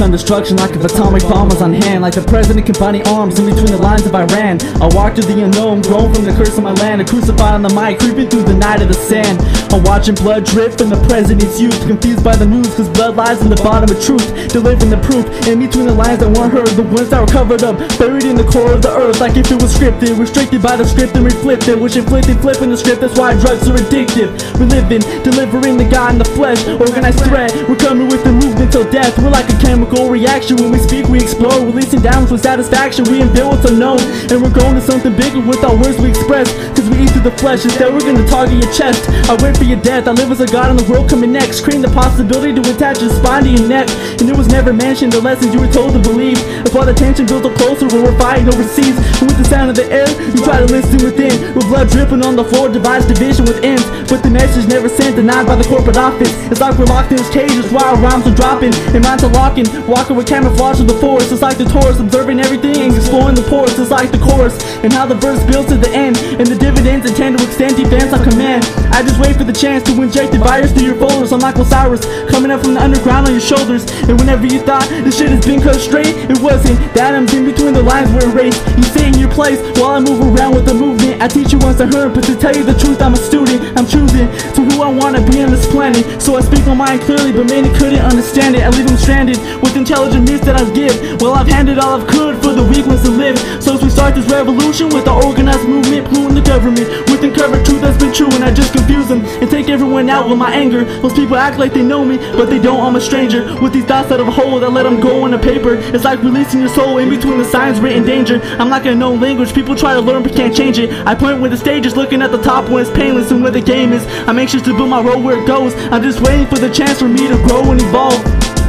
become destruction like if atomic bomb was on hand. Like the president combining arms in between the lines of Iran. I walk through the unknown, grown from the curse of my land. A crucified on the mic, creeping through the night of the sand. I'm watching blood drip from the president's youth. Confused by the news, cause blood lies in the bottom of truth. Delivering the proof, in between the lines that weren't heard. The ones that were covered up, buried in the core of the earth. Like if it was scripted, restricted by the script and reflected. Which inflicted, flipping the script, that's why drugs are addictive. We're living, delivering the God in the flesh. Organized threat, we're coming with the movement till death. We're like a chemical reaction, when we speak we explode. Releasing downwards with satisfaction, we unveil what's unknown. And we're going to something bigger with our words we express. Cause we eat through the flesh, instead we're gonna target your chest. I wait for your death, I live as a God in the world coming next. Creating the possibility to attach your spine to your neck. And it was never mentioned, the lessons you were told to believe. If all the tension builds up closer when we're fighting overseas. And with the sound of the air, you try to listen within. With blood dripping on the floor, divides division with ends. But the message never sent, denied by the corporate office. It's like we're locked in this cage, that's why our rhymes are dropping. And minds are locking, walking with camouflage of the forest. It's like the Taurus, observing everything and exploring the ports. It's like the chorus, and how the verse builds to the end. And the dividends intend to extend defense on command. I just wait for the chance to inject the virus through your folders. I'm like Osiris, coming up from the underground on your shoulders. And whenever you thought this shit has been cut straight, it wasn't. The atoms in between the lines were erased. You stay in your place while I move around with the movement. I teach you once I heard, but to tell you the truth, I'm a student. I'm choosing to who I wanna be on this planet. So I speak my mind clearly, but many couldn't understand it. I leave them stranded with intelligent myths that I give. Well, I've handed all I've could for the weak ones to live. So as we start this revolution with the organized movement, polluting the government with uncovered truth that's been true, and I just confuse them and take everyone out with my anger. Those people act like they know me, but they don't. I'm a stranger with these thoughts out of a hole that let them go on a paper. It's like releasing your soul in between the signs written danger. I'm like a known language, people try to learn but can't change it. I point where the stage is, looking at the top when it's painless, and where the game is. I'm anxious to build my road where it goes. I'm just waiting for the chance for me to grow and evolve.